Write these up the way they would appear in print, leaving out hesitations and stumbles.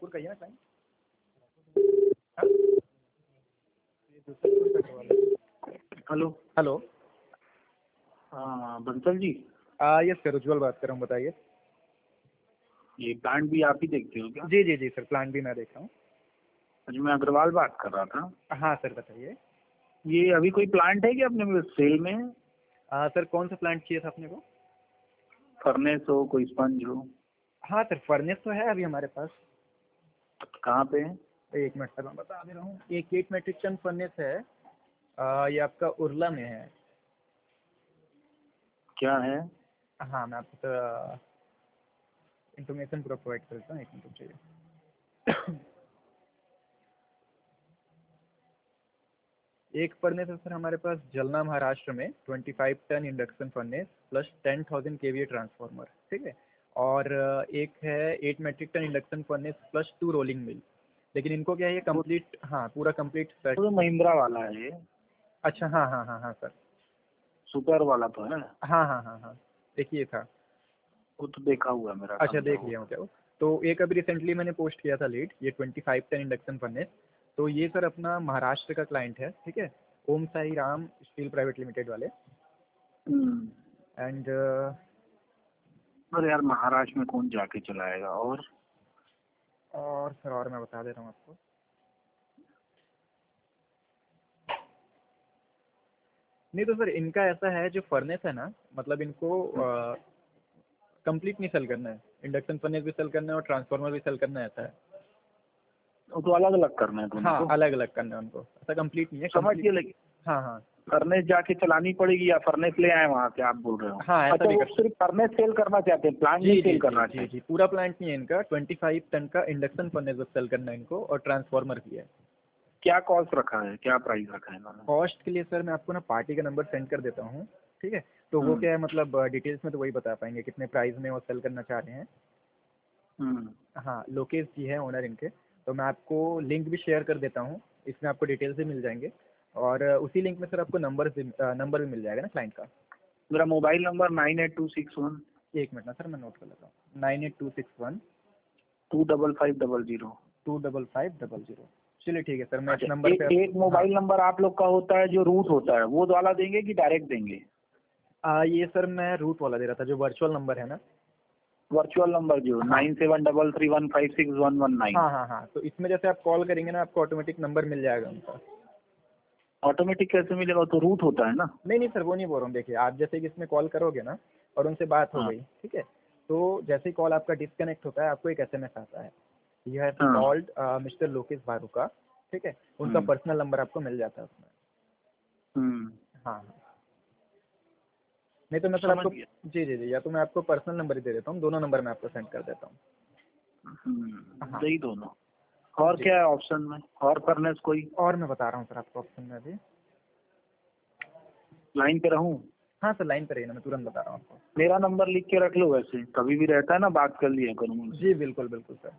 खड़गपुर का ही है ना क्लाइंट? हाँ? ये दूसरा कौन सा करवा रहे? Hello hello. हाँ बंसल जी, यस सर, उज्ज्वल बात कर रहा हूँ, बताइए। ये प्लांट भी आप ही देखते हो क्या? जी जी जी सर, प्लान भी मैं देख रहा हूँ। अच्छा, मैं अग्रवाल बात कर रहा था। हाँ सर, बताइए। ये अभी कोई प्लांट है कि अपने में सेल में? सर कौन सा प्लांट चाहिए था अपने को? फर्नेस हो, कोई स्पंज हो? हाँ सर, फर्नेस तो है अभी हमारे पास। कहाँ पे है? एक मिनट सर, मैं बता दे रहा हूँ। एक 8 मेट्रिक टन फर्नेस है। ये आपका उरला में है। क्या है? हाँ, मैं आपको इंफॉर्मेशन पूरा प्रोवाइड करता हूँ, एक मिनट चाहिए। एक फर्नेस है सर हमारे पास जलना महाराष्ट्र में, 25 ton induction furnace plus 10,000 KVA transformer, ठीक है। और एक है 8 metric ton induction furnace plus 2 rolling mill. लेकिन इनको क्या है, ये कंप्लीट, हाँ पूरा कंप्लीट सेट। तो महिंद्रा वाला है ये? अच्छा, हाँ हाँ हाँ हाँ सर। सुपर वाला तो है? हाँ हाँ हाँ हाँ, देखिए था। वो तो देखा हुआ है मेरा अच्छा, कम था देख वो। लिया हूँ क्या वो? तो एक अभी रिसेंटली मैंने पोस्ट किया था लीड, ये 25 टन इंडक्शन फर्नेस। तो ये सर अपना महाराष्ट्र का क्लाइंट है, ठीक है। Om Sai Ram steel private limited वाले। हम्म। एंड अरे यार, महाराष्ट्र में कौन जाके चलाएगा? और सर, और मैं बता दे रहा हूँ आपको। नहीं तो सर, इनका ऐसा है, जो फर्नेस है ना, मतलब इनको कंप्लीट नहीं सेल करना है। इंडक्शन फर्नेस भी सेल करना है और ट्रांसफार्मर भी सेल करना है, ऐसा है। वो तो अलग अलग करना है दोनों हाँ, को। अलग अलग करना है उनको, ऐसा कंप्लीट नहीं है, समझ कंप्लीट। गए, लेकिन हाँ हाँ फर्नेस जाके चलानी पड़ेगी या फर्नेस ले आए वहाँ से, आप बोल रहे हो? हाँ, ऐसा अच्छा, भी वो कर सकते। सिर्फ फर्नेस सेल करना चाहते हैं, प्लांट जी नहीं जी सेल जी करना जी चाहते? जी, पूरा प्लांट नहीं है इनका। 25 टन का इंडक्शन फर्नेस बस सेल करना है इनको, और ट्रांसफार्मर भी है। क्या कॉस्ट रखा है, क्या प्राइस रखा है इन्होंने? कॉस्ट के लिए सर मैं आपको ना पार्टी का नंबर सेंड कर देता हूँ, ठीक है। तो वो क्या है, मतलब डिटेल्स में तो वही बता पाएंगे कितने प्राइस में वो सेल करना चाह रहे हैं। हम्म। हाँ, लोकेश जी है ओनर इनके। तो मैं आपको लिंक भी शेयर कर देता हूँ, इसमें आपको डिटेल्स भी मिल जाएंगे। और उसी लिंक में सर आपको नंबर भी मिल जाएगा ना क्लाइंट का। मेरा मोबाइल नंबर 9826125500। एक मिनट ना सर, मैं नोट कर लेता हूँ। 98261 25500। 25500। चलिए ठीक है सर, मैं इस अच्छा, नंबर पे एक हाँ। मोबाइल नंबर आप लोग का होता है जो रूट होता है, वो वाला देंगे कि डायरेक्ट देंगे? ये सर मैं रूट वाला दे रहा था, जो वर्चुअल नंबर है ना। वर्चुअल नंबर जो हाँ 9733156119। हाँ हाँ हाँ, तो इसमें जैसे आप कॉल करेंगे ना, आपको ऑटोमेटिक नंबर मिल जाएगा उनका। ऑटोमेटिक कैसे मिलेगा? तो रूट होता है ना। नहीं नहीं सर, वो नहीं बोल रहा हूँ। देखिए, आप जैसे कि इसमें कॉल करोगे ना, और उनसे बात हो हाँ गई, ठीक है। तो जैसे ही कॉल आपका डिस्कनेक्ट होता है, आपको एक एसएमएस आता है, यू हैव हाँ। कॉल्ड मिस्टर लोकेश बारूका, ठीक है। उनका हम्म। पर्सनल नंबर आपको मिल जाता है उसमें। हम्म। हाँ हाँ। नहीं तो मैं सर समझ आपको, गया। जी जी जी, या तो मैं आपको पर्सनल नंबर ही दे देता हूँ, दोनों नंबर मैं आपको सेंड कर देता हूँ। हाँ यही दोनों। और जी। क्या है ऑप्शन में? और फर्नेस कोई? और मैं बता रहा हूँ सर आपको ऑप्शन में अभी। लाइन पे रहूं? हाँ सर, लाइन पर रहिए ना, मैं तुरंत बता रहा हूँ आपको। मेरा नंबर लिख के रख लो, वैसे कभी भी रहता है ना, बात कर लिया करूँ उनसे। जी बिल्कुल बिल्कुल सर।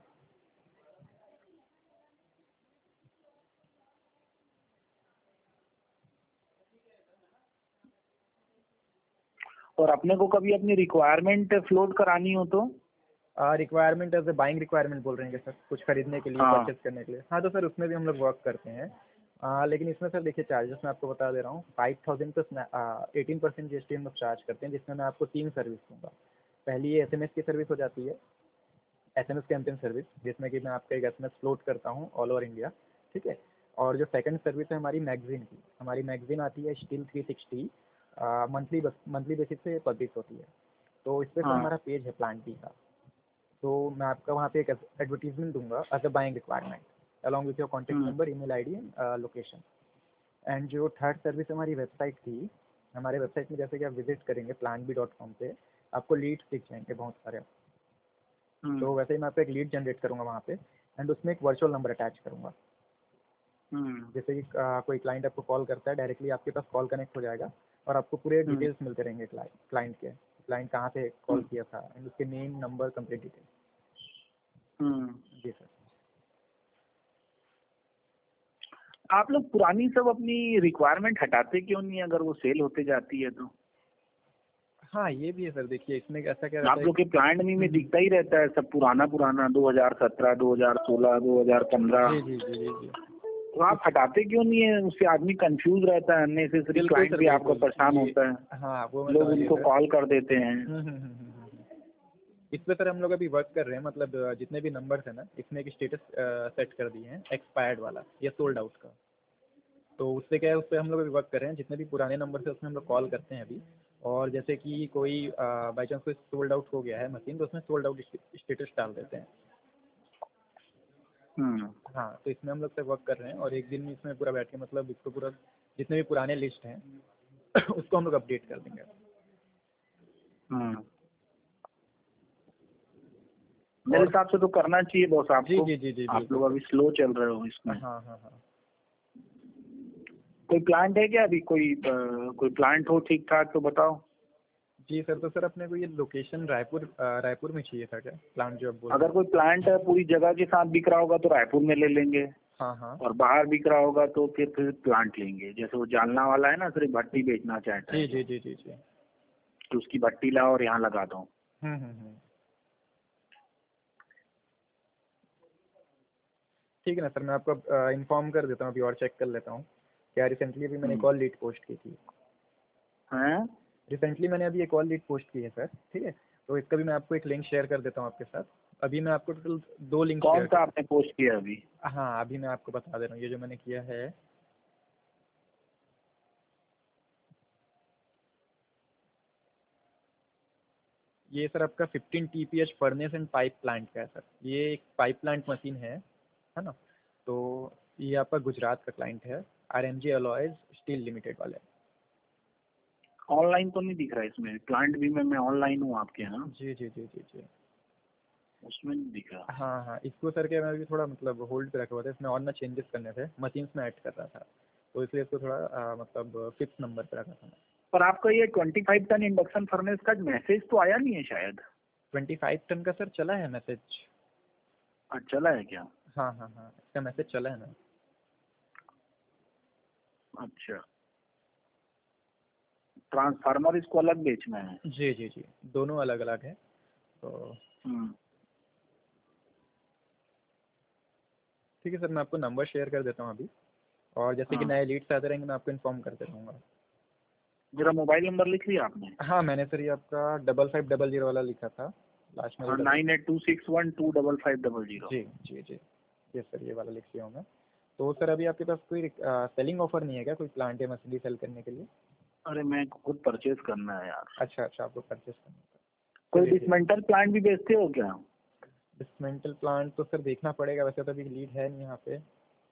और अपने को कभी अपनी रिक्वायरमेंट फ्लोट करानी हो तो? Requirement as a buying requirement बोल रहे हैं सर, कुछ खरीदने के लिए, हाँ। परचेज करने के लिए? हाँ तो सर, उसमें भी हम लोग वर्क करते हैं। लेकिन इसमें सर देखिए, चार्जेस मैं आपको बता दे रहा हूँ। 5000 प्लस 18% जीएसटी हम लोग चार्ज करते हैं, जिसमें मैं आपको 3 सर्विस दूंगा। पहली ये एसएमएस की सर्विस हो जाती है, एसएमएस कैंपेन सर्विस, जिसमें कि मैं आपका एक एसएमएस फ्लोट करता हूँ ऑल ओवर इंडिया, ठीक है। और जो सेकंड सर्विस है हमारी मैगजीन की, हमारी मैगजीन आती है स्टील 360, मंथली बेसिस पे पब्लिश होती है। तो इस पर सर हाँ। हमारा पेज है प्लांट बी का। तो मैं आपका वहाँ पे एक एडवर्टीजमेंट दूंगा as a buying requirement, along with your contact hmm. Number, email ID and location. And जो थर्ड सर्विस हमारी वेबसाइट की, हमारे वेबसाइट में जैसे कि आप विजिट करेंगे plantb.com पे, आपको लीड्स दिख जाएंगे बहुत सारे। हम्म। तो वैसे ही मैं आपको एक लीड जनरेट करूँगा वहाँ पे, एंड उसमें एक वर्चुअल नंबर अटैच करूँगा। हम्म। जैसे कि कोई क्लाइंट आपको कॉल करता है, डायरेक्टली आपके पास कॉल कनेक्ट हो जाएगा, और आपको पूरे हम्म। डिटेल्स मिलते रहेंगे क्लाइंट के, क्लाइंट कहाँ से कॉल हम्म। किया था, एंड उसके name, number, complete details. Hmm. जी सर। आप लोग पुरानी सब अपनी रिक्वायरमेंट हटाते क्यों नहीं, अगर वो सेल होते जाती है तो? हाँ ये भी है सर, देखिए इसमें ऐसा क्या आप रहता है। लोग के प्लांट में दिखता ही रहता है सब पुराना पुराना, 2017, 2016, 2015। जी जी जी जी जी। तो आप हटाते क्यों नहीं है? उससे आदमी कंफ्यूज रहता है, अननेसेसरी बिल्कुल क्लाइंट सर भी आपको बिल्कुल परेशान ये। होता है, हाँ वो मैं लोग समझ गया उनको सर। कॉल कर देते हैं। इस पे सर हम लोग अभी वर्क कर रहे हैं, मतलब जितने भी नंबर्स हैं ना, इसमें एक स्टेटस सेट कर दिए हैं एक्सपायर्ड वाला या सोल्ड आउट का। तो उससे क्या है, उस पर हम लोग अभी वर्क कर रहे हैं, जितने भी पुराने नंबर से उसमें हम लोग कॉल करते हैं अभी। और जैसे कि कोई बाई चांस कोई सोल्ड आउट हो गया है मशीन, तो उसमें सोल्ड आउट स्टेटस डाल देते हैं। हम्म। हाँ तो इसमें हम लोग तक वर्क कर रहे हैं, और एक दिन में इसमें पूरा बैठ के मतलब इसको पूरा जितने भी पुराने लिस्ट हैं उसको हम लोग अपडेट कर देंगे। हम्म। मेरे और हिसाब से तो करना चाहिए बॉस जी आपको। जी जी जी आप बिल्कुल लोग अभी सर। स्लो चल रहे हो इसमें। हाँ हाँ हाँ। कोई प्लांट है क्या अभी? कोई प्लांट हो ठीक ठाक तो बताओ। जी सर, तो सर अपने को ये लोकेशन रायपुर में चाहिए था क्या, प्लांट जो आप बोल रहे अगर हैं। कोई प्लांट पूरी जगह के साथ बिक रहा होगा तो रायपुर में ले लेंगे, हाँ हाँ। और बाहर बिक रहा होगा तो फिर प्लांट लेंगे। जैसे वो जालना वाला है ना, सिर्फ भट्टी बेचना चाहता जी है जी जो, जी जी जी। तो उसकी भट्टी लाओ और यहाँ लगा दो। हम्म। ठीक है ना सर, मैं आपको इन्फॉर्म कर देता हूँ अभी, और चेक कर लेता हूँ क्या। रिसेंटली अभी मैंने एक और लीड पोस्ट की थी। हैं? रिसेंटली मैंने अभी एक और लीड पोस्ट की है सर, ठीक है। तो इसका भी मैं आपको एक लिंक शेयर कर देता हूँ आपके साथ। अभी मैं आपको टोटल 2 लिंक कौन शेयर सा कर। आपने पोस्ट किया अभी? हाँ अभी मैं आपको बता दे रहा हूँ, ये जो मैंने किया है, ये सर आपका 15 TPH furnace and pipe plant का है सर। ये एक पाइप प्लांट मशीन है ना। तो ये आपका गुजरात का क्लाइंट है, RMG अलॉयज स्टील लिमिटेड वाले। ऑनलाइन तो नहीं दिख रहा है इसमें? प्लांट भी में मैं ऑनलाइन हूँ आपके यहाँ, जी जी जी जी जी। उसमें नहीं दिख रहा। हाँ इसको सर क्या, मैं भी थोड़ा मतलब होल्ड पे रखा हुआ था, इसमें और ना चेंजेस करने थे, मशीन्स में ऐड कर रहा था, तो इसलिए इसको थोड़ा मतलब 5th नंबर पे रखा था मैं। पर आपका ये 25 टन इंडक्शन फर्नेस का मैसेज तो आया नहीं है शायद? 25 टन का सर चला है मैसेज। चला है क्या? हाँ इसका मैसेज चला है ना। अच्छा, ट्रांसफार्मर इसको अलग बेचना है। जी जी जी, दोनों अलग अलग है तो। हम्म। ठीक है सर, मैं आपको नंबर शेयर कर देता हूँ अभी, और जैसे कि हाँ, नए लीड्स आते रहेंगे मैं आपको इन्फॉर्म करते रहूँगा। मेरा मोबाइल नंबर लिख लिया आपने? हाँ मैंने सर ये आपका 5500 वाला लिखा था, लास्ट में हाँ, जो डबल। 9826125500। जी जी जी, ये सर ये वाला लिख लिया हूँ मैं। तो सर अभी आपके पास कोई सेलिंग ऑफर नहीं है क्या, कोई प्लांट या मछली सेल करने के लिए। अरे मैं खुद परचेज करना है यार। अच्छा आपको परचेस करना है। कोई चलिए ठीक। डिसमेंटल प्लांट भी बेचते हो क्या? डिसमेंटल प्लांट तो सर देखना पड़ेगा, वैसे तो अभी लीड है नहीं यहाँ पे।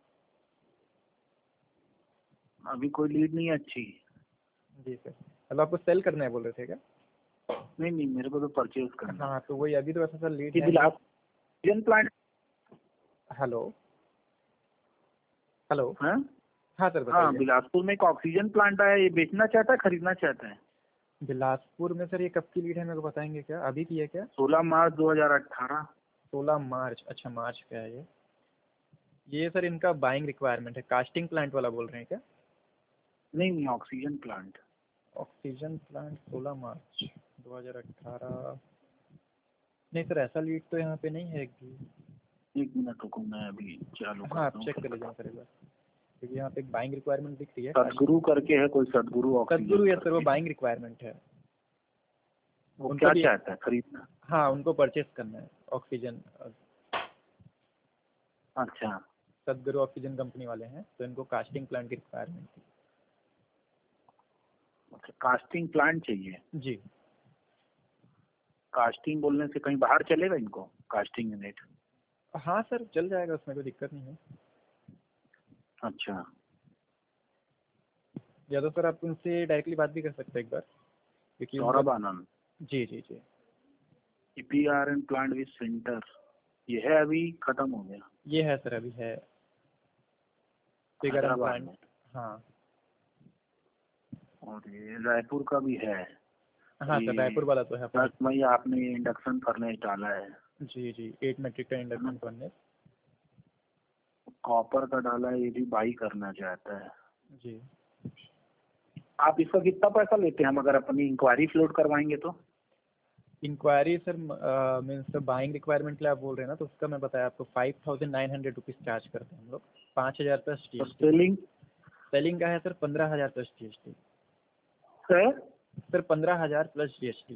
अभी कोई लीड नहीं है अच्छी। जी सर, मतलब आपको सेल करना है बोल रहे थे क्या। नहीं नहीं, मेरे को तो परचेज करना है। हाँ तो वही, अभी तो वैसे सर लीड ये है नहीं। Bilaspur plant hello hello. है? हाँ सर हाँ, बताइए। बिलासपुर में एक ऑक्सीजन प्लांट आया, ये बेचना चाहता है खरीदना चाहता है? बिलासपुर में सर ये कब की लीड है मेरे को बताएंगे क्या, अभी की है क्या। 16 मार्च 2018। 16 मार्च, अच्छा मार्च का है ये सर इनका बाइंग रिक्वायरमेंट है, कास्टिंग प्लांट वाला बोल रहे हैं क्या। नहीं नहीं, oxygen plant. Oxygen plant 16 March 2018। नहीं सर ऐसा लीड तो यहाँ पे नहीं है एक भी। एक मिनट रुको, मैं अभी चालू हाँ आप करता हूँ चेक फिर कर लीजिए बता। सर एक बार, क्योंकि यहाँ पे एक बाइंग रिक्वायरमेंट दिख रही है सदगुरु करके है कोई, सदगुरु ऑक्सीजन सदगुरु, या सर वो करके। बाइंग रिक्वायरमेंट है वो उनको क्या भी। चाहता है, खरीदना? हाँ उनको परचेस करना है ऑक्सीजन। अच्छा। सदगुरु ऑक्सीजन कंपनी वाले हैं, तो इनको कास्टिंग प्लांट की रिक्वायरमेंट थी। अच्छा, कास्टिंग प्लांट चाहिए। जी। कास्टिंग बोलने से कहीं बाहर चलेगा इनको, कास्टिंग यूनिट? हाँ सर चल जाएगा, उसमें कोई दिक्कत नहीं है। अच्छा। या तो सर आप उनसे डायरेक्टली बात भी कर सकते हैं एक बार, क्योंकि उनका। सौरभ आनंद। जी जी जी। EPRN प्लांट विद सेंटर, ये है अभी खत्म हो गया? ये है सर, अभी है फिगर एंड हैदराबाद प्लांट। में। हाँ और ये रायपुर का भी है। हाँ सर ये रायपुर वाला तो है अपने। 10 मई आपने इंडक्शन फर्नेस डाला है जी जी, 8 मेट्रिक टन ना? Induction furnace. कॉपर का डाला है, ये भी बाई करना चाहता है। जी आप इसका कितना पैसा लेते हैं हम अगर अपनी इंक्वायरी फ्लोट करवाएंगे तो? Inquiry sir means sir buying requirement के लिए आप बोल रहे हैं ना, तो उसका मैं बताया आपको 5,900 रुपीज़ चार्ज करते हैं हम लोग, 5,000 प्लस और GST। सेलिंग सेलिंग का है sir 15,000 plus GST। Sir? Sir 15,000 plus GST।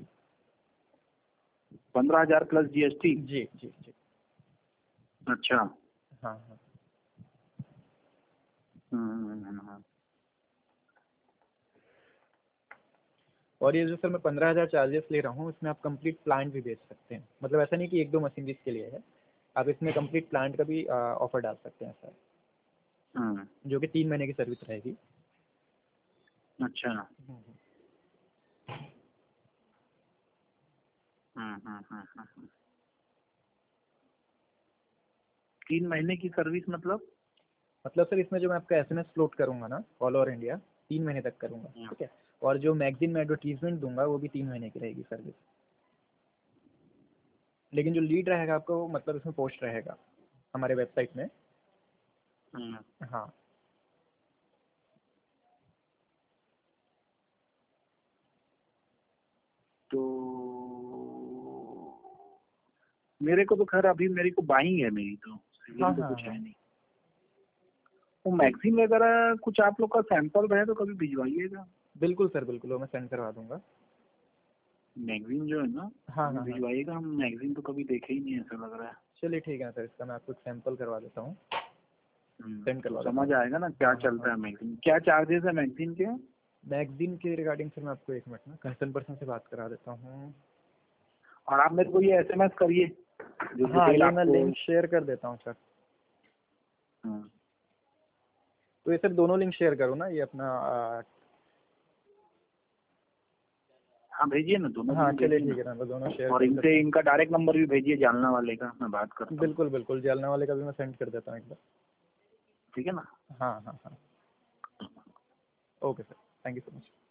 15,000 plus GST? जी जी जी। अच्छा। हाँ हाँ। हम्म। और ये जो सर मैं 15,000 चार्जेस ले रहा हूँ, इसमें आप कंप्लीट प्लांट भी बेच सकते हैं, मतलब ऐसा नहीं कि एक दो मशीनरीज के लिए है, आप इसमें कंप्लीट प्लांट का भी ऑफर डाल सकते हैं सर, हम्म। जो कि 3 महीने की सर्विस रहेगी। अच्छा। हम्म। हम्म। 3 महीने की सर्विस मतलब? मतलब सर इसमें जो मैं आपका SMS फ्लोट करूंगा ना ऑल ओवर इंडिया, 3 महीने तक करूंगा, ठीक है। और जो मैगजीन में एडवर्टीजमेंट दूंगा वो भी 3 महीने की रहेगी सर्विस। लेकिन जो लीड रहेगा आपका वो मतलब इसमें पोस्ट रहेगा हमारे वेबसाइट में। हम्म। हाँ। तो मेरे को तो खैर अभी मेरी को बाइंग है, मेरी तो हाँ सेलिंग तो हाँ कुछ है हाँ। नहीं। वो मैगजीन वगैरह कुछ आप लोग का सैंपल रहे तो कभी भिजवाइएगा। बिल्कुल सर बिल्कुल, वो मैं सेंड करवा दूंगा। मैगजीन जो है ना, हाँ कभी हाँ हाँ। भिजवाइएगा। हम मैगजीन तो कभी देखे ही नहीं, ऐसा लग रहा है। चलिए ठीक है सर, इसका मैं आपको एक सैंपल करवा देता हूँ, सेंड तो करवा देता समझ हूँ। आएगा ना क्या हाँ हाँ हाँ। चलता है मैगजीन, क्या चार्जेस है मैगजीन के? मैगजीन के रिगार्डिंग सर मैं आपको एक मिनट में कंसर्न पर्सन से बात करा देता हूँ। और आप मेरे को ये SMS करिए जो हाँ डिटेल ये मैं आपको। लिंक शेयर कर देता हूँ सर। हाँ। तो ये सर दोनों लिंक शेयर करो ना, ये अपना हाँ भेजिए ना, दोनों हाँ लिंक चलिए भेजिए ठीक ना। है ना, मैं दोनों शेयर और कर देता इनसे हूँ। इनका डायरेक्ट नंबर भी भेजिए, जालना वाले का, मैं बात करता हूँ। बिल्कुल बिल्कुल, जालना वाले का भी मैं सेंड कर देता हूँ एक बार। ठीक है ना? हाँ हाँ हाँ। Okay sir, thank you so much.